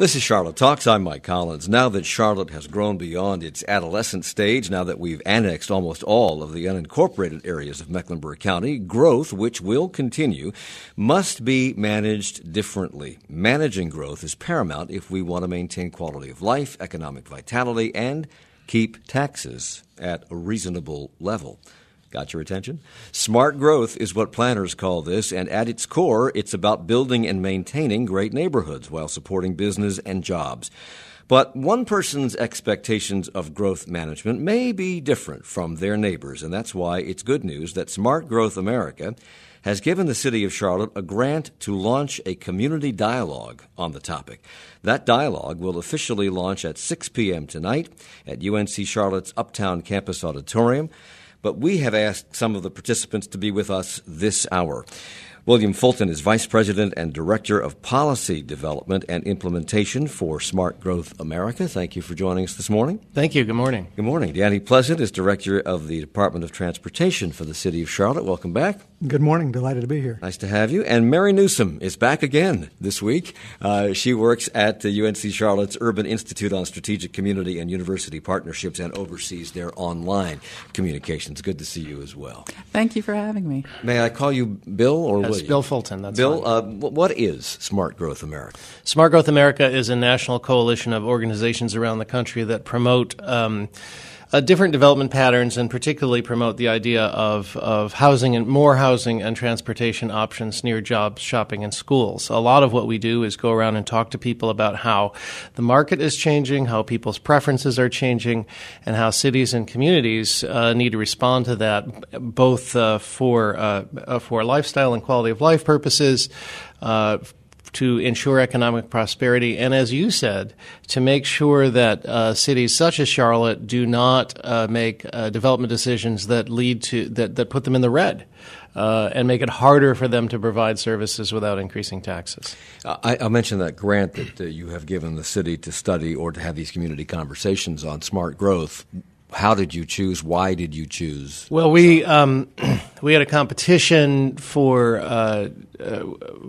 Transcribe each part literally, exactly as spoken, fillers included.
This is Charlotte Talks. I'm Mike Collins. Now that Charlotte has grown beyond its adolescent stage, now that we've annexed almost all of the unincorporated areas of Mecklenburg County, growth, which will continue, must be managed differently. Managing growth is paramount if we want to maintain quality of life, economic vitality, and keep taxes at a reasonable level. Got your attention? Smart growth is what planners call this, and at its core, it's about building and maintaining great neighborhoods while supporting business and jobs. But one person's expectations of growth management may be different from their neighbors, and that's why it's good news that Smart Growth America has given the City of Charlotte a grant to launch a community dialogue on the topic. That dialogue will officially launch at six p.m. tonight at U N C Charlotte's Uptown Campus Auditorium. But we have asked some of the participants to be with us this hour. William Fulton is Vice President and Director of Policy Development and Implementation for Smart Growth America. Thank you for joining us this morning. Thank you. Good morning. Good morning. Danny Pleasant is Director of the Department of Transportation for the City of Charlotte. Welcome back. Good morning. Delighted to be here. Nice to have you. And Mary Newsom is back again this week. Uh, she works at the U N C Charlotte's Urban Institute on Strategic Community and University Partnerships and oversees their online communications. Good to see you as well. Thank you for having me. May I call you Bill or Yes, William? Bill Fulton. That's Bill, uh, what is Smart Growth America? Smart Growth America is a national coalition of organizations around the country that promote um, uh, different development patterns and particularly promote the idea of, of housing and more housing and transportation options near jobs, shopping, and schools. A lot of what we do is go around and talk to people about how the market is changing, how people's preferences are changing, and how cities and communities uh, need to respond to that, both uh, for uh, uh, for lifestyle and quality of life purposes, uh, to ensure economic prosperity, and as you said, to make sure that uh, cities such as Charlotte do not uh, make uh, development decisions that lead to that, that put them in the red. Uh, and make it harder for them to provide services without increasing taxes. Uh, I, I mentioned that grant that uh, you have given the city to study or to have these community conversations on smart growth. How did you choose? Why did you choose? Well, we um, we had a competition for uh, uh,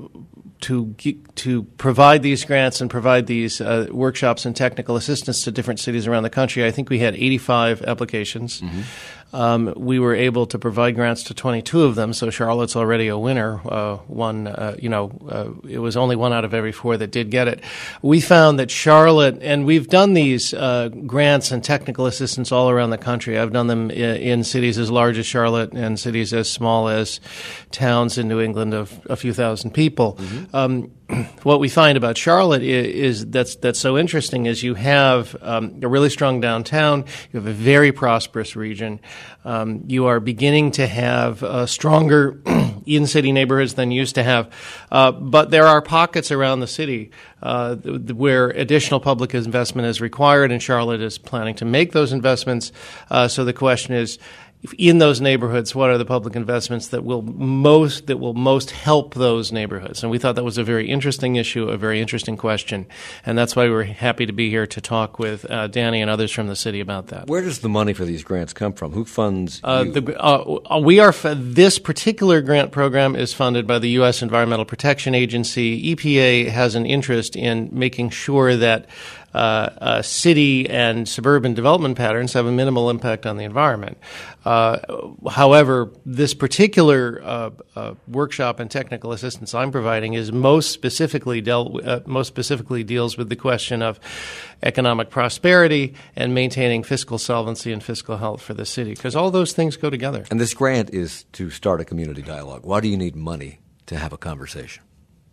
to to provide these grants and provide these uh, workshops and technical assistance to different cities around the country. I think we had eighty-five applications. Mm-hmm. Um, we were able to provide grants to twenty-two of them, so Charlotte's already a winner. Uh, one, uh, you know, uh, it was only one out of every four that did get it. We found that Charlotte, and we've done these uh, grants and technical assistance all around the country. I've done them in, in cities as large as Charlotte and cities as small as towns in New England of a few thousand people. Mm-hmm. Um, what we find about Charlotte is, is that's that's so interesting is you have um, a really strong downtown, you have a very prosperous region, um, you are beginning to have uh, stronger in-city neighborhoods than you used to have, uh, but there are pockets around the city uh, th- where additional public investment is required, and Charlotte is planning to make those investments. Uh, so the question is, in those neighborhoods, what are the public investments that will most that will most help those neighborhoods? And we thought that was a very interesting issue, a very interesting question, and that's why we're happy to be here to talk with uh, Danny and others from the city about that. Where does the money for these grants come from? Who funds you? Uh, the, uh, we are f- this particular grant program is funded by the U S Environmental Protection Agency. E P A has an interest in making sure that Uh, uh, city and suburban development patterns have a minimal impact on the environment. Uh, however, this particular uh, uh, workshop and technical assistance I'm providing is most specifically dealt uh, most specifically deals with the question of economic prosperity and maintaining fiscal solvency and fiscal health for the city, because all those things go together. And this grant is to start a community dialogue. Why do you need money to have a conversation?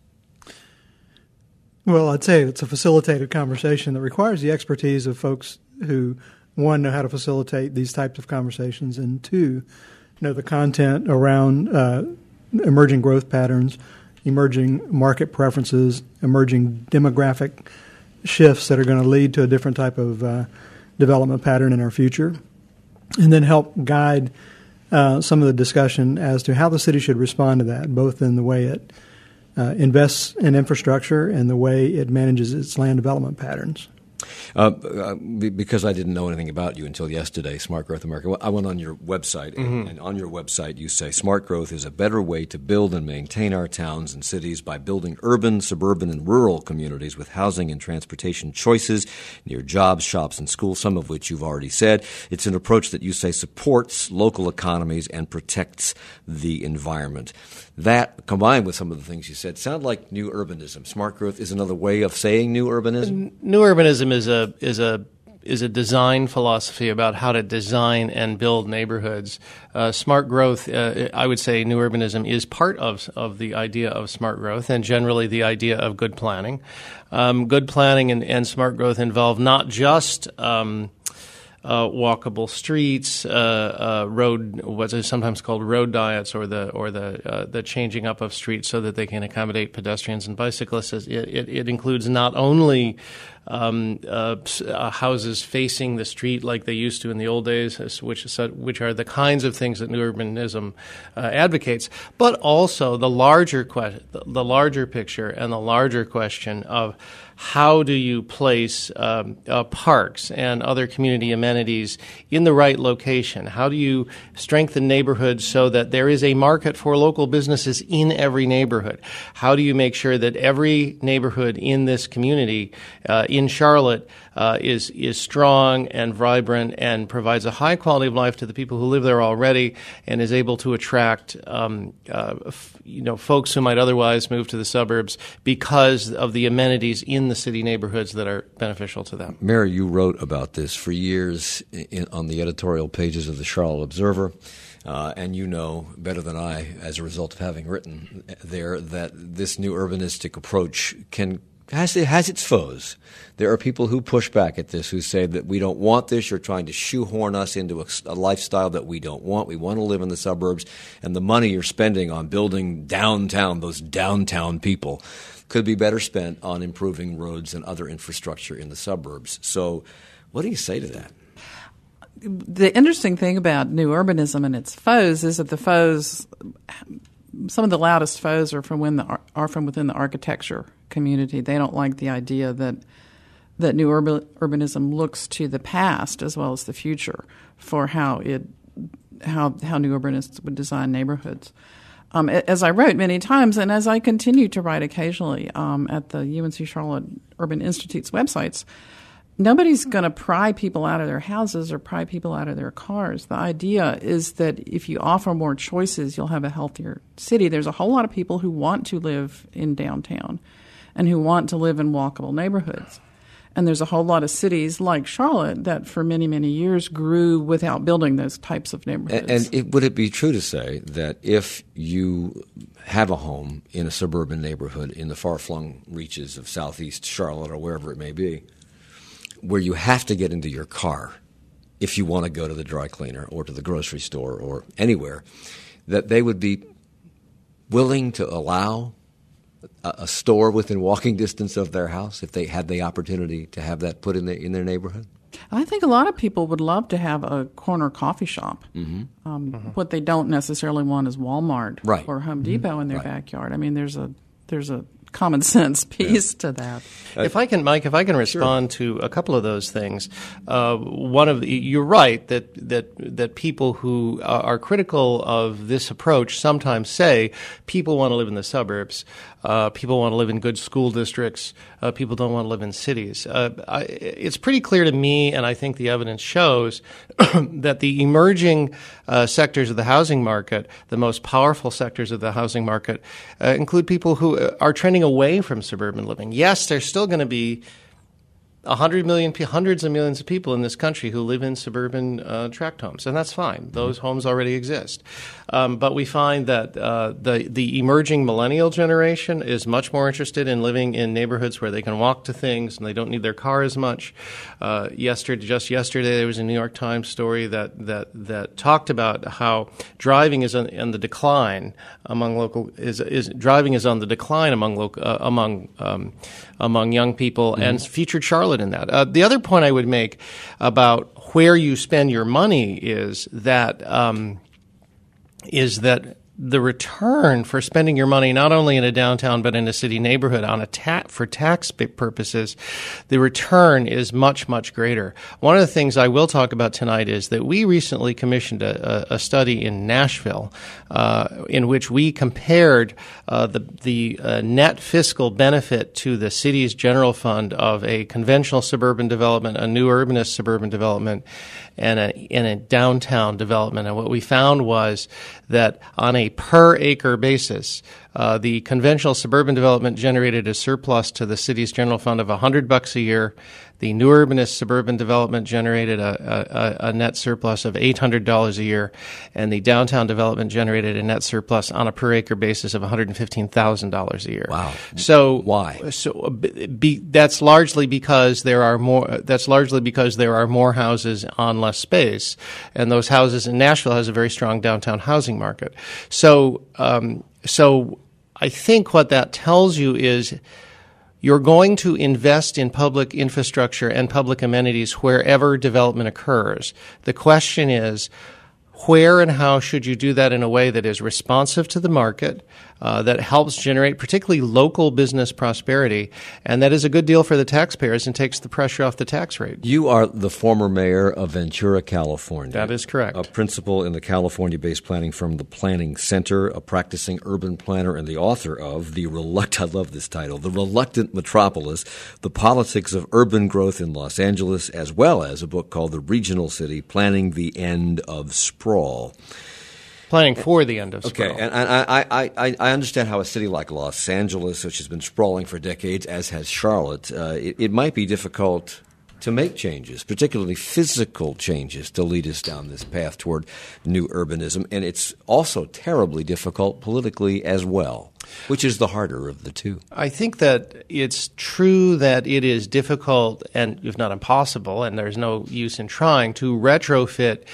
Well, I'd say it's a facilitated conversation that requires the expertise of folks who, one, know how to facilitate these types of conversations, and two, know the content around uh, emerging growth patterns, emerging market preferences, emerging demographic shifts that are going to lead to a different type of uh, development pattern in our future, and then help guide uh, some of the discussion as to how the city should respond to that, both in the way it Uh, invests in infrastructure and the way it manages its land development patterns. Uh, uh, because I didn't know anything about you until yesterday, Smart Growth America, I went on your website, and, mm-hmm. and on your website you say, Smart Growth is a better way to build and maintain our towns and cities by building urban, suburban, and rural communities with housing and transportation choices near jobs, shops, and schools, some of which you've already said. It's an approach that you say supports local economies and protects the environment. That, combined with some of the things you said, sound like new urbanism. Smart growth is another way of saying new urbanism? New urbanism is a is a is a design philosophy about how to design and build neighborhoods. Uh, smart growth, uh, I would say, new urbanism is part of of the idea of smart growth, and generally the idea of good planning. Um, good planning and, and smart growth involve not just um, Uh, walkable streets, uh, uh, road, what's sometimes called road diets, or the or the uh, the changing up of streets so that they can accommodate pedestrians and bicyclists. It, it, it includes not only um, uh, uh, houses facing the street like they used to in the old days, which is, which are the kinds of things that new urbanism uh, advocates, but also the larger que- the larger picture and the larger question of how do you place um, uh, parks and other community amenities in the right location? How do you strengthen neighborhoods so that there is a market for local businesses in every neighborhood? How do you make sure that every neighborhood in this community uh, in Charlotte uh, is is strong and vibrant and provides a high quality of life to the people who live there already, and is able to attract um, uh, f- you know folks who might otherwise move to the suburbs because of the amenities in the city neighborhoods that are beneficial to them? Mary, you wrote about this for years in, on the editorial pages of the Charlotte Observer. Uh, and you know better than I, as a result of having written there, that this new urbanistic approach can has, it has its foes. There are people who push back at this, who say that we don't want this. You're trying to shoehorn us into a, a lifestyle that we don't want. We want to live in the suburbs, and the money you're spending on building downtown, those downtown people, could be better spent on improving roads and other infrastructure in the suburbs. So what do you say to that? The interesting thing about new urbanism and its foes is that the foes, some of the loudest foes are from when the, are from within the architecture community. They don't like the idea that that new urban, urbanism looks to the past as well as the future for how it how how new urbanists would design neighborhoods. Um, as I wrote many times, and as I continue to write occasionally um, at the U N C Charlotte Urban Institute's websites, nobody's going to pry people out of their houses or pry people out of their cars. The idea is that if you offer more choices, you'll have a healthier city. There's a whole lot of people who want to live in downtown and who want to live in walkable neighborhoods. And there's a whole lot of cities like Charlotte that for many, many years grew without building those types of neighborhoods. And, and it, would it be true to say that if you have a home in a suburban neighborhood in the far-flung reaches of southeast Charlotte or wherever it may be, where you have to get into your car if you want to go to the dry cleaner or to the grocery store or anywhere, that they would be willing to allow a, a store within walking distance of their house if they had the opportunity to have that put in, the, in their neighborhood? I think a lot of people would love to have a corner coffee shop. Mm-hmm. Um, mm-hmm. What they don't necessarily want is Walmart right. or Home Depot mm-hmm. in their right. backyard. I mean, there's a there's a common sense piece yeah. to that. If I can, Mike, if I can respond sure. to a couple of those things, uh, one of the, you're right that that that people who are critical of this approach sometimes say people want to live in the suburbs, uh, people want to live in good school districts, uh, people don't want to live in cities. Uh, I, it's pretty clear to me, and I think the evidence shows that the emerging uh, sectors of the housing market, the most powerful sectors of the housing market, uh, include people who are trending away from suburban living. Yes, there's still going to be a hundred million, hundreds of millions of people in this country who live in suburban uh, tract homes, and that's fine. Those homes already exist. Um, but we find that uh, the the emerging millennial generation is much more interested in living in neighborhoods where they can walk to things and they don't need their car as much. Uh, yesterday, just yesterday, there was a New York Times story that that that talked about how driving is on, on the decline among local is is driving is on the decline among local uh, among um, among young people, mm-hmm. and featured Charlotte in that. Uh, the other point I would make about where you spend your money is that um, is that the return for spending your money not only in a downtown but in a city neighborhood on a ta- for tax purposes, the return is much, much greater. One of the things I will talk about tonight is that we recently commissioned a, a study in Nashville uh, in which we compared uh, the, the uh, net fiscal benefit to the city's general fund of a conventional suburban development, a new urbanist suburban development, and a, and a downtown development. And what we found was that on a per acre basis, uh, the conventional suburban development generated a surplus to the city's general fund of one hundred bucks a year. The new urbanist suburban development generated a, a, a net surplus of eight hundred dollars a year, and the downtown development generated a net surplus on a per acre basis of one hundred fifteen thousand dollars a year. Wow. So why? So be, that's largely because there are more. That's largely because there are more houses on less space, and those houses in Nashville has a very strong downtown housing market. So, um, so I think what that tells you is you're going to invest in public infrastructure and public amenities wherever development occurs. The question is, where and how should you do that in a way that is responsive to the market, uh, that helps generate particularly local business prosperity, and that is a good deal for the taxpayers and takes the pressure off the tax rate? You are the former mayor of Ventura, California. That is correct. A principal in the California-based planning firm, The Planning Center, a practicing urban planner, and the author of The Reluctant, I love this title, The Reluctant Metropolis, The Politics of Urban Growth in Los Angeles, as well as a book called The Regional City, Planning the End of Sprawl. Planning for the end of sprawl. Okay, and I, I, I, I understand how a city like Los Angeles, which has been sprawling for decades, as has Charlotte, uh, it, it might be difficult to make changes, particularly physical changes, to lead us down this path toward new urbanism. And it's also terribly difficult politically as well, which is the harder of the two. I think that it's true that it is difficult, and if not impossible, and there's no use in trying, to retrofit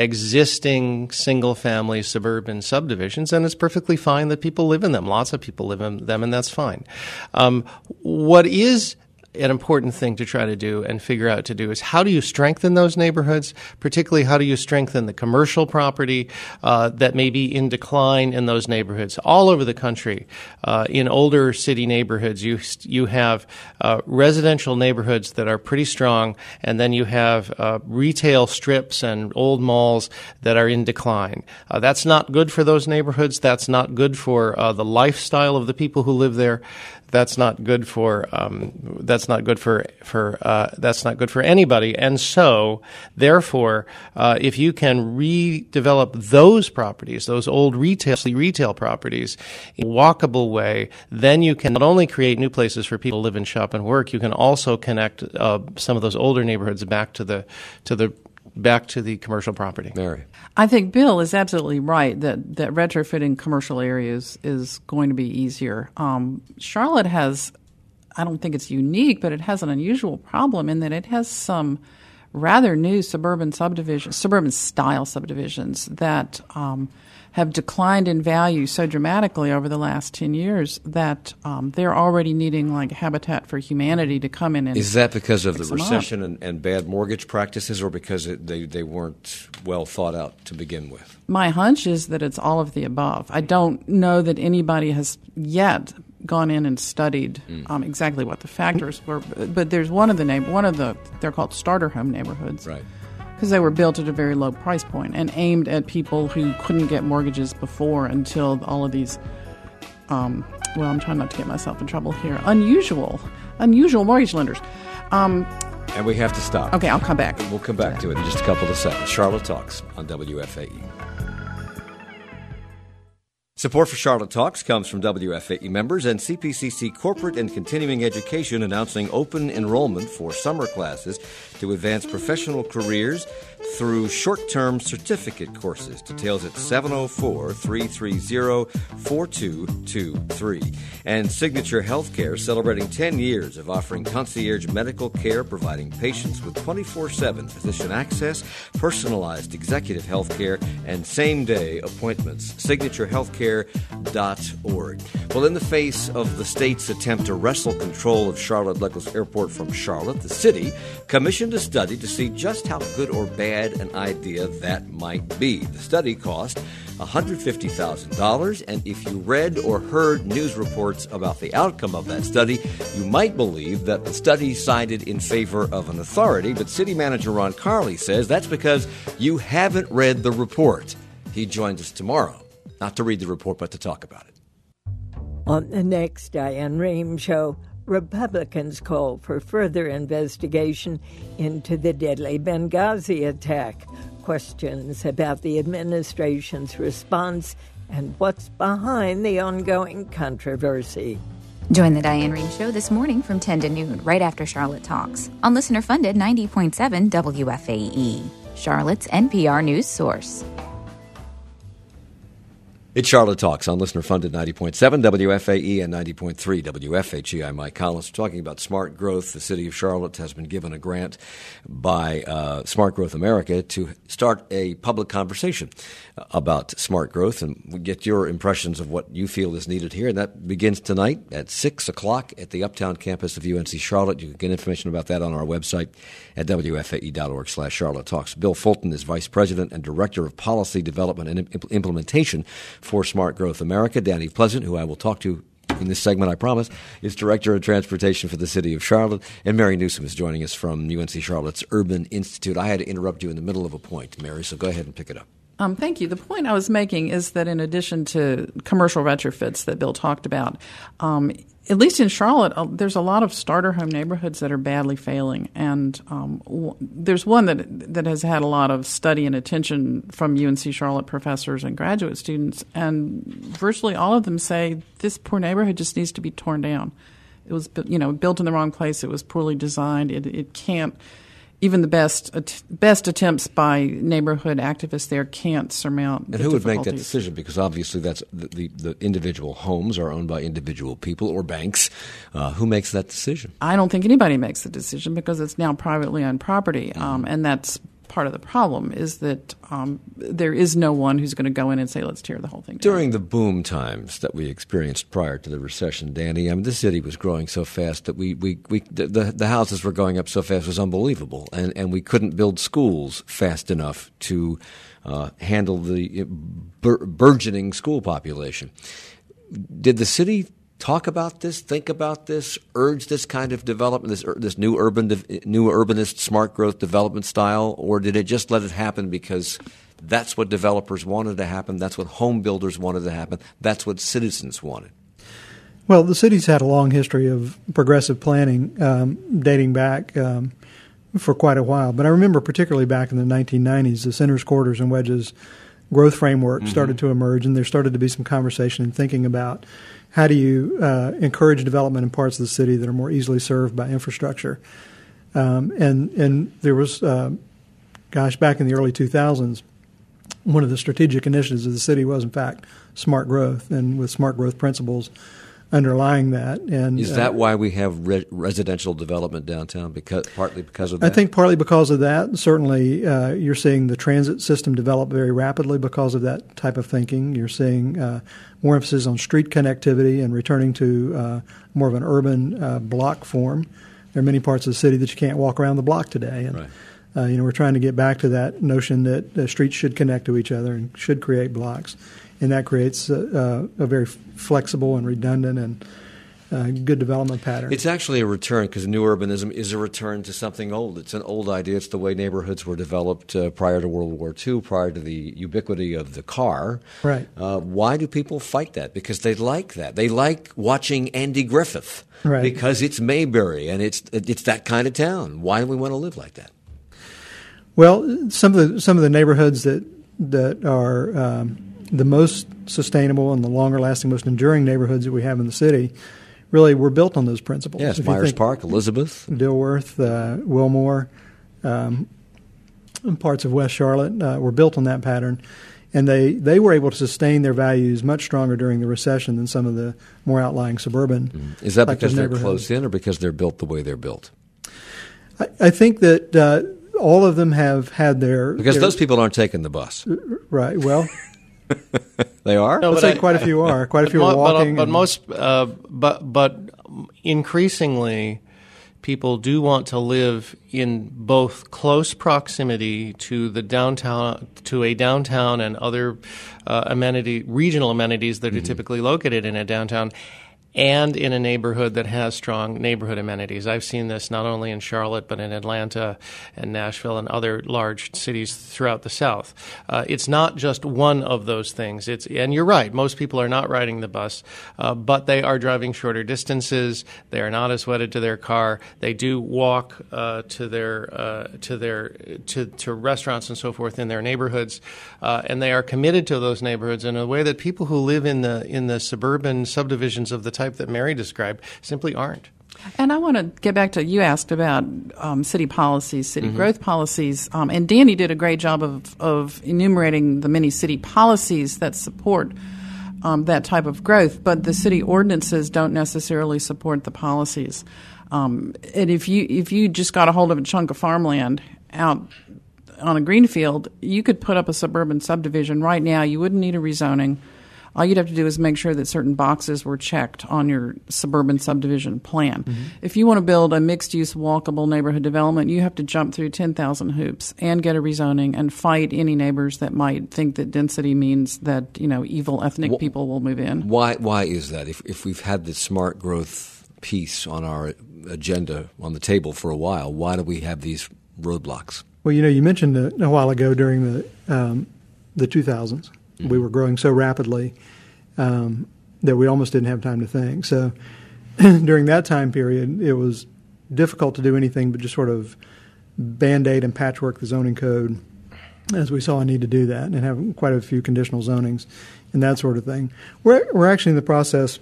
existing single-family suburban subdivisions, and it's perfectly fine that people live in them. Lots of people live in them, and that's fine. Um, what is an important thing to try to do and figure out to do is how do you strengthen those neighborhoods, particularly how do you strengthen the commercial property uh, that may be in decline in those neighborhoods. All over the country, uh, in older city neighborhoods, you you have uh, residential neighborhoods that are pretty strong, and then you have uh, retail strips and old malls that are in decline. Uh, that's not good for those neighborhoods. That's not good for uh, the lifestyle of the people who live there. That's not good for um, that's not good for for uh, that's not good for anybody. And so, therefore, uh, if you can redevelop those properties, those old retail retail properties, in a walkable way, then you can not only create new places for people to live and shop and work. You can also connect uh, some of those older neighborhoods back to the to the back to the commercial property. Mary. I think Bill is absolutely right that, that retrofitting commercial areas is going to be easier. Um, Charlotte has, I don't think it's unique, but it has an unusual problem in that it has some rather new suburban subdivisions, suburban style subdivisions that um, have declined in value so dramatically over the last ten years that um, they're already needing like Habitat for Humanity to come in and Is that because of fix the them recession and, and bad mortgage practices, or because it, they, they weren't well thought out to begin with? My hunch is that it's all of the above. I don't know that anybody has yet gone in and studied mm. um, exactly what the factors were, but, but there's one of the neighbor, one of the they're called starter home neighborhoods, right? Because they were built at a very low price point and aimed at people who couldn't get mortgages before until all of these. Um, well, I'm trying not to get myself in trouble here. Unusual, unusual mortgage lenders. Um, and we have to stop. Okay, I'll come back. We'll come back to it in just a couple of seconds. Charlotte Talks on W F A E. Support for Charlotte Talks comes from W F A E members and C P C C Corporate and Continuing Education, announcing open enrollment for summer classes to advance professional careers through short-term certificate courses. Details at seven oh four, three three zero, four two two three. And Signature Healthcare, celebrating ten years of offering concierge medical care, providing patients with twenty-four seven physician access, personalized executive health care, and same-day appointments. signature healthcare dot org. Well, in the face of the state's attempt to wrestle control of Charlotte Douglas Airport from Charlotte, the city commissioned a study to see just how good or bad an idea that might be. The study cost one hundred fifty thousand dollars. And if you read or heard news reports about the outcome of that study, you might believe that the study sided in favor of an authority. But City Manager Ron Carley says that's because you haven't read the report. He joins us tomorrow, not to read the report, but to talk about it. On the next Diane Rehm Show, Republicans call for further investigation into the deadly Benghazi attack. Questions about the administration's response and what's behind the ongoing controversy. Join the Diane Rehm Show this morning from ten to noon, right after Charlotte Talks, on listener-funded ninety point seven W F A E, Charlotte's N P R news source. It's Charlotte Talks on listener-funded ninety point seven W F A E and ninety point three W F H E. I'm Mike Collins. We're talking about smart growth. The city of Charlotte has been given a grant by uh, Smart Growth America to start a public conversation about smart growth, and we get your impressions of what you feel is needed here. And that begins tonight at six o'clock at the Uptown campus of U N C Charlotte. You can get information about that on our website at W F A E dot org slash Charlotte Talks. Bill Fulton is Vice President and Director of Policy Development and Imp- Implementation for Smart Growth America. Danny Pleasant, who I will talk to in this segment, I promise, is Director of Transportation for the City of Charlotte. And Mary Newsom is joining us from U N C Charlotte's Urban Institute. I had to interrupt you in the middle of a point, Mary, so go ahead and pick it up. Um, thank you. The point I was making is that in addition to commercial retrofits that Bill talked about, um, at least in Charlotte, uh, there's a lot of starter home neighborhoods that are badly failing. And um, w- there's one that that has had a lot of study and attention from U N C Charlotte professors and graduate students. And virtually all of them say this poor neighborhood just needs to be torn down. It was, you know, built in the wrong place. It was poorly designed. It, it can't. Even the best best attempts by neighborhood activists there can't surmount the And who would make that difficulties. decision? Because obviously that's the, the, the individual homes are owned by individual people or banks. Uh, who makes that decision? I don't think anybody makes the decision because it's now privately owned property, Mm-hmm. um, and that's part of the problem is that um, there is no one who's going to go in and say, let's tear the whole thing down. During the boom times that we experienced prior to the recession, Danny, I mean, the city was growing so fast that we, we, we the, the houses were going up so fast it was unbelievable, and, and we couldn't build schools fast enough to uh, handle the bur- burgeoning school population. Did the city talk about this, think about this, urge this kind of development, this this new urban, new urbanist smart growth development style, or did it just let it happen because that's what developers wanted to happen, that's what home builders wanted to happen, that's what citizens wanted? Well, the city's had a long history of progressive planning um, dating back um, for quite a while. But I remember particularly back in the nineteen nineties, the Centers, Quarters, and Wedges growth framework mm-hmm. started to emerge, and there started to be some conversation and thinking about how do you uh, encourage development in parts of the city that are more easily served by infrastructure. Um, and and there was, uh, gosh, back in the early two thousands, one of the strategic initiatives of the city was, in fact, smart growth, and with smart growth principles underlying that. And is that uh, why we have re- residential development downtown? Because partly because of I that? think partly because of that. Certainly, uh, you're seeing the transit system develop very rapidly because of that type of thinking. You're seeing uh, more emphasis on street connectivity and returning to uh, more of an urban uh, block form. There are many parts of the city that you can't walk around the block today. And, right. uh, you know, we're trying to get back to that notion that the streets should connect to each other and should create blocks. And that creates a, a very flexible and redundant and uh, good development pattern. It's actually a return, because new urbanism is a return to something old. It's an old idea. It's the way neighborhoods were developed uh, prior to World War Two, prior to the ubiquity of the car. Right. Uh, why do people fight that? Because they like that. They like watching Andy Griffith. Right. Because it's Mayberry and it's it's that kind of town. Why do we want to live like that? Well, some of the some of the neighborhoods that that are um, the most sustainable and the longer lasting, most enduring neighborhoods that we have in the city really were built on those principles. Yes, If you Myers think Park, Elizabeth, Dilworth, uh, Wilmore, um, and parts of West Charlotte uh, were built on that pattern. And they, they were able to sustain their values much stronger during the recession than some of the more outlying suburban. Mm-hmm. Is that because they're neighborhoods. close in, or because they're built the way they're built? I, I think that uh, all of them have had their... Because their, those people aren't taking the bus. Right, well... They are? No, Let's but say I, quite a few are. Quite a few mo- are walking. But, but and, most, uh, but but increasingly, people do want to live in both close proximity to the downtown, to a downtown and other uh, amenity, regional amenities that are mm-hmm. typically located in a downtown, and in a neighborhood that has strong neighborhood amenities. I've seen this not only in Charlotte, but in Atlanta and Nashville and other large cities throughout the South. Uh, it's not just one of those things. It's, and you're right, most people are not riding the bus, uh, but they are driving shorter distances. They are not as wedded to their car. They do walk uh, to their uh, to their to, to restaurants and so forth in their neighborhoods, uh, and they are committed to those neighborhoods in a way that people who live in the in the suburban subdivisions of the type that Mary described simply aren't. And I want to get back to, you asked about um, city policies, city mm-hmm. growth policies, um, and Danny did a great job of, of enumerating the many city policies that support um, that type of growth, but the city ordinances don't necessarily support the policies. Um, and if you if you just got a hold of a chunk of farmland out on a greenfield, you could put up a suburban subdivision right now. You wouldn't need a rezoning. All you'd have to do is make sure that certain boxes were checked on your suburban subdivision plan. Mm-hmm. If you want to build a mixed-use, walkable neighborhood development, you have to jump through ten thousand hoops and get a rezoning and fight any neighbors that might think that density means that, you know, evil ethnic Wh- people will move in. Why Why is that? If if we've had this smart growth piece on our agenda on the table for a while, why do we have these roadblocks? Well, you know, you mentioned a, a while ago during the um, the two thousands. Mm-hmm. We were growing so rapidly um, that we almost didn't have time to think. So during that time period, it was difficult to do anything but just sort of Band-Aid and patchwork the zoning code, as we saw a need to do that, and have quite a few conditional zonings and that sort of thing. We're, we're actually in the process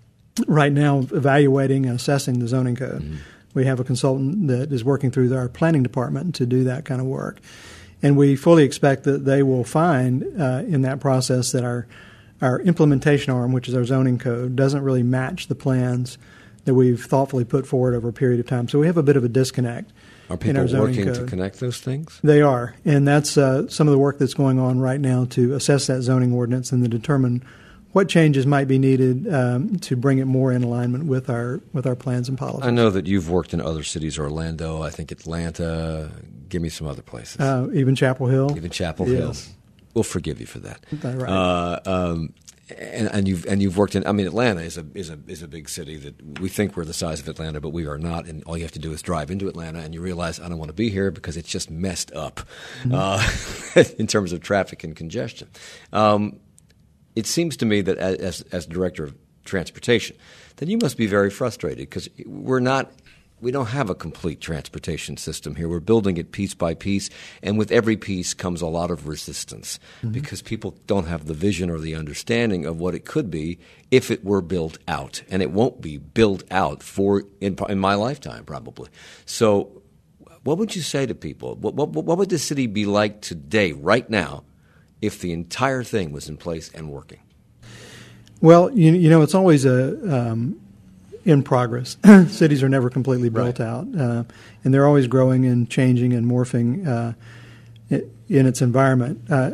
right now of evaluating and assessing the zoning code. Mm-hmm. We have a consultant that is working through our planning department to do that kind of work. And we fully expect that they will find uh, in that process that our our implementation arm, which is our zoning code, doesn't really match the plans that we've thoughtfully put forward over a period of time. So we have a bit of a disconnect. Are people in our zoning working code. to connect those things? They are. And that's uh, some of the work that's going on right now to assess that zoning ordinance and to determine what changes might be needed um, to bring it more in alignment with our with our plans and policies. I know that you've worked in other cities, Orlando, I think Atlanta. Give me some other places. Uh, even Chapel Hill. Even Chapel yes. Hill. We'll forgive you for that. That's right. Uh, um, and, and you've and you've worked in. I mean, Atlanta is a is a is a big city that we think we're the size of Atlanta, but we are not. And all you have to do is drive into Atlanta, and you realize I don't want to be here because it's just messed up mm-hmm. uh, in terms of traffic and congestion. Um, It seems to me that as, as director of transportation, that you must be very frustrated because we're not, we don't have a complete transportation system here. We're building it piece by piece, and with every piece comes a lot of resistance mm-hmm. because people don't have the vision or the understanding of what it could be if it were built out, and it won't be built out for in, in my lifetime probably. So, what would you say to people? What, what, what would the city be like today, right now, if the entire thing was in place and working? Well, you, you know, it's always a um, in progress. Cities are never completely built right. out, uh, and they're always growing and changing and morphing uh, in its environment. Uh,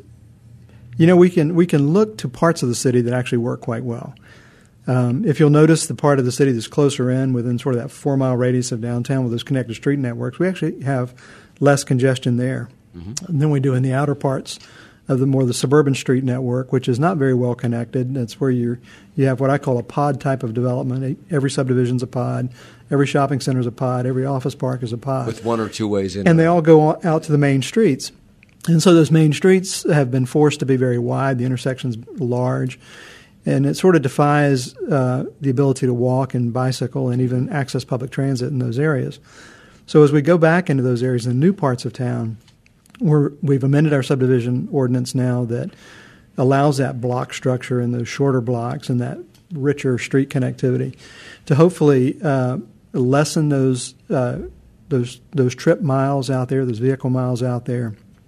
you know, we can we can look to parts of the city that actually work quite well. Um, if you'll notice, the part of the city that's closer in, within sort of that four-mile radius of downtown with those connected street networks, we actually have less congestion there mm-hmm. than we do in the outer parts of the more the suburban street network, which is not very well connected. That's where you you have what I call a pod type of development. Every subdivision's a pod, every shopping center's a pod, every office park is a pod. With one or two ways in. And they all go out to the main streets. And so those main streets have been forced to be very wide. The intersection's large. And it sort of defies uh, the ability to walk and bicycle and even access public transit in those areas. So as we go back into those areas in the new parts of town, We're, we've amended our subdivision ordinance now that allows that block structure and those shorter blocks and that richer street connectivity to hopefully uh, lessen those uh, those those trip miles out there, those vehicle miles out there,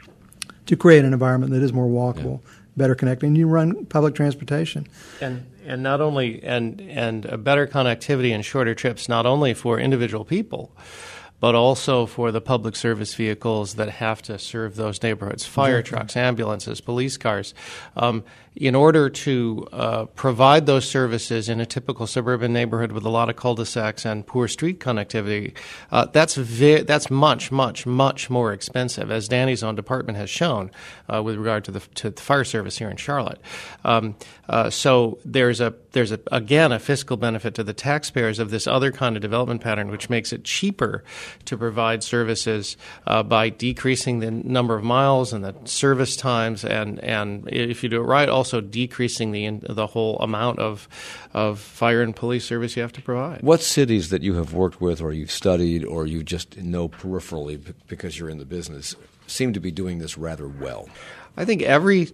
to create an environment that is more walkable, yeah. better connected. And you run public transportation. And and not only and and a better connectivity and shorter trips, not only for individual people, but also for the public service vehicles that have to serve those neighborhoods, fire exactly. trucks, ambulances, police cars. Um, in order to uh, provide those services in a typical suburban neighborhood with a lot of cul-de-sacs and poor street connectivity, uh, that's ve- that's much, much, much more expensive, as Danny's own department has shown uh, with regard to the to the fire service here in Charlotte. Um, uh, so there's a there's a, again a fiscal benefit to the taxpayers of this other kind of development pattern, which makes it cheaper to provide services uh, by decreasing the number of miles and the service times, and and if you do it right, also decreasing the the whole amount of of fire and police service you have to provide. What cities that you have worked with, or you've studied, or you just know peripherally because you're in the business, seem to be doing this rather well? I think every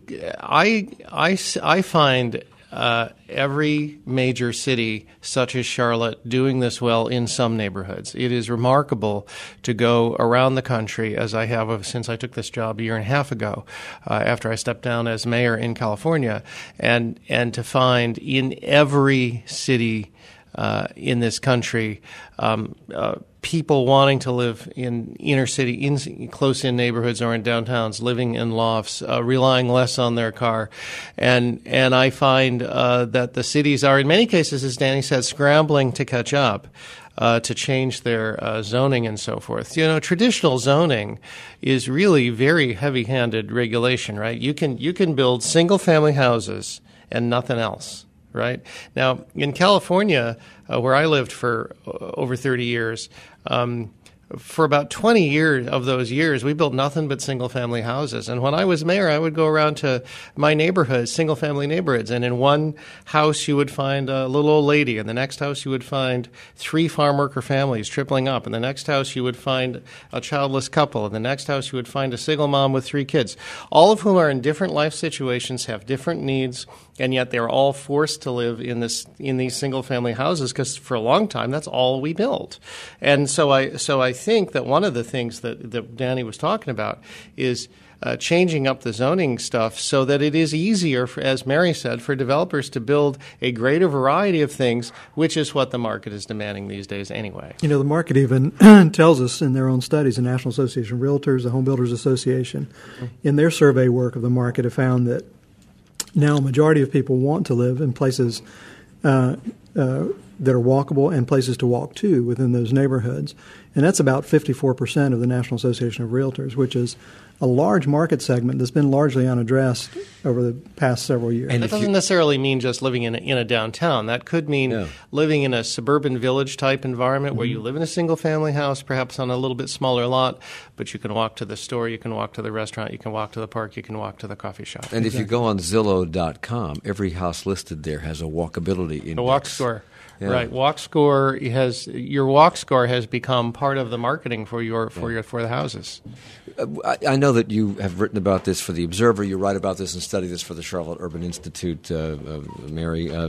I I, I find. Uh, every major city, such as Charlotte, doing this well in some neighborhoods. It is remarkable to go around the country, as I have since I took this job a year and a half ago, uh, after I stepped down as mayor in California, and and to find in every city uh, in this country um, uh, people wanting to live in inner city, in close-in neighborhoods or in downtowns, living in lofts, uh, relying less on their car. And and I find uh, that the cities are, in many cases, as Danny said, scrambling to catch up, uh, to change their uh, zoning and so forth. You know, traditional zoning is really very heavy-handed regulation, right? You can you can build single-family houses and nothing else. Right? Now, in California, uh, where I lived for uh, over thirty years, um, for about twenty years of those years, we built nothing but single-family houses. And when I was mayor, I would go around to my neighborhoods, single-family neighborhoods, and in one house you would find a little old lady. In the next house you would find three farm worker families tripling up. In the next house you would find a childless couple. In the next house you would find a single mom with three kids, all of whom are in different life situations, have different needs, and yet they're all forced to live in this in these single-family houses because for a long time that's all we built. And so I so I think that one of the things that, that Danny was talking about is uh, changing up the zoning stuff so that it is easier, for, as Mary said, for developers to build a greater variety of things, which is what the market is demanding these days anyway. You know, the market even tells us in their own studies, the National Association of Realtors, the Home Builders Association, mm-hmm. in their survey work of the market have found that now a majority of people want to live in places uh, uh, that are walkable and places to walk to within those neighborhoods. And that's about fifty-four percent of the National Association of Realtors, which is a large market segment that's been largely unaddressed over the past several years. And that doesn't you, necessarily mean just living in a, in a downtown. That could mean no. living in a suburban village-type environment mm-hmm. where you live in a single-family house, perhaps on a little bit smaller lot, but you can walk to the store, you can walk to the restaurant, you can walk to the park, you can walk to the coffee shop. And exactly. if you go on Zillow dot com, every house listed there has a walkability index. A walk score. Yeah. Right, walk score has your walk score has become part of the marketing for your for yeah. your for the houses. Uh, I, I know that you have written about this for the Observer. You write about this and study this for the Charlotte Urban Institute, uh, uh, Mary. Uh,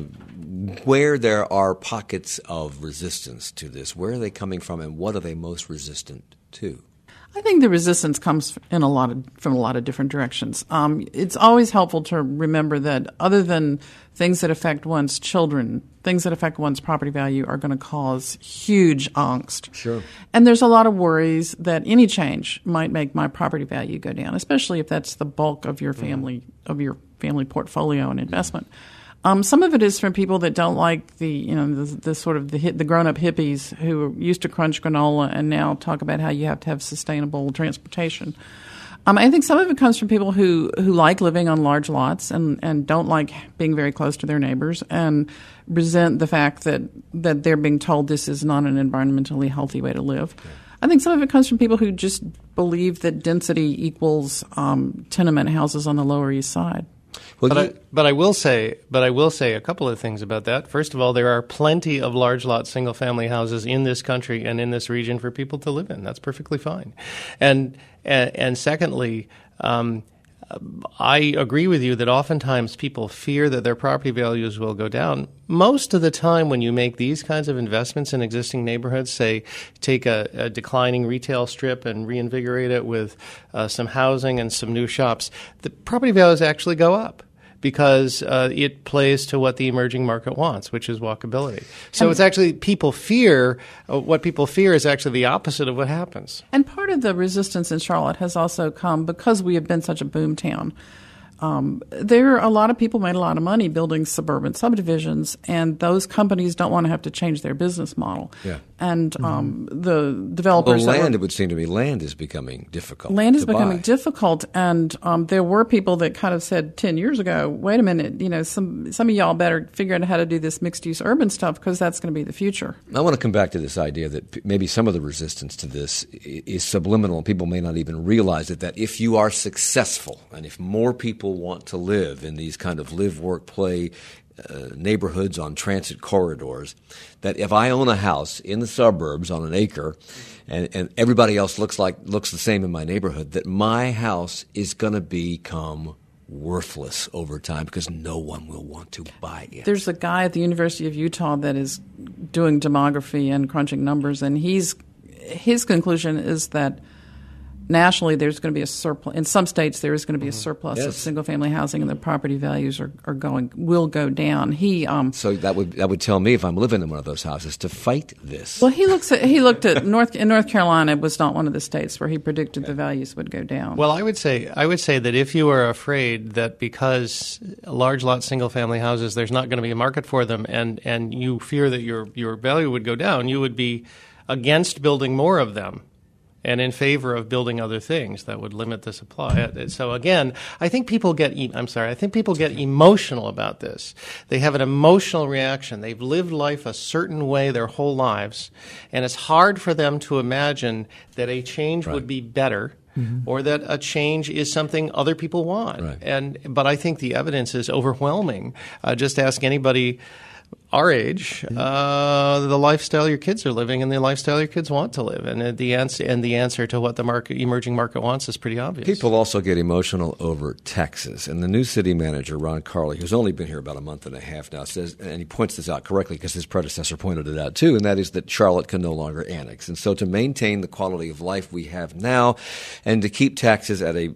where there are pockets of resistance to this, where are they coming from, and what are they most resistant to? I think the resistance comes in a lot of, from a lot of different directions. Um, it's always helpful to remember that other than things that affect one's children, things that affect one's property value are going to cause huge angst. Sure. And there's a lot of worries that any change might make my property value go down, especially if that's the bulk of your family mm. of your family portfolio and investment. Mm. Um, some of it is from people that don't like the, you know, the, the sort of the, the grown-up hippies who used to crunch granola and now talk about how you have to have sustainable transportation. Um, I think some of it comes from people who, who like living on large lots and, and don't like being very close to their neighbors and resent the fact that, that they're being told this is not an environmentally healthy way to live. Okay. I think some of it comes from people who just believe that density equals um, tenement houses on the Lower East Side. Well, but, I, but I will say, but I will say a couple of things about that. First of all, there are plenty of large lot single family houses in this country and in this region for people to live in. That's perfectly fine. And and, and secondly, um, I agree with you that oftentimes people fear that their property values will go down. Most of the time when you make these kinds of investments in existing neighborhoods, say take a, a declining retail strip and reinvigorate it with uh, some housing and some new shops, the property values actually go up because uh, it plays to what the emerging market wants, which is walkability. So it's actually people fear, uh, what people fear is actually the opposite of what happens. And part of the resistance in Charlotte has also come because we have been such a boom town. Um, there are a lot of people made a lot of money building suburban subdivisions, and those companies don't want to have to change their business model. Yeah. And um, the developers... Well, land, were, it would seem to me, land is becoming difficult Land is to becoming buy. difficult, and um, there were people that kind of said ten years ago, wait a minute, you know, some some of y'all better figure out how to do this mixed-use urban stuff because that's going to be the future. I want to come back to this idea that p- maybe some of the resistance to this i- is subliminal, and people may not even realize it, that if you are successful and if more people want to live in these kind of live, work, play uh, neighborhoods on transit corridors, that if I own a house in the suburbs on an acre and, and everybody else looks like looks the same in my neighborhood, that my house is going to become worthless over time because no one will want to buy it. There's a guy at the University of Utah that is doing demography and crunching numbers, and he's his conclusion is that nationally there's going to be a surplus. In some states there is going to be a surplus Yes. of single-family housing, and the property values are, are going will go down. He um, So that would that would tell me if I'm living in one of those houses to fight this. well he looks at he looked at North in North Carolina was not one of the states where he predicted the values would go down. Well, I would say I would say that if you are afraid that because large lot single family houses there's not going to be a market for them, and, and you fear that your your value would go down, you would be against building more of them and in favor of building other things that would limit the supply. So again, I think people get e- I'm sorry, I think people get emotional about this. They have an emotional reaction. They've lived life a certain way their whole lives, and it's hard for them to imagine that a change Right. would be better. Mm-hmm. Or that a change is something other people want. Right. And but I think the evidence is overwhelming. Uh, just ask anybody our age, uh, the lifestyle your kids are living and the lifestyle your kids want to live. And the answer and the answer to what the market, emerging market wants is pretty obvious. People also get emotional over taxes. And the new city manager, Ron Carley, who's only been here about a month and a half now, says, and he points this out correctly because his predecessor pointed it out too, and that is that Charlotte can no longer annex. And so to maintain the quality of life we have now and to keep taxes at a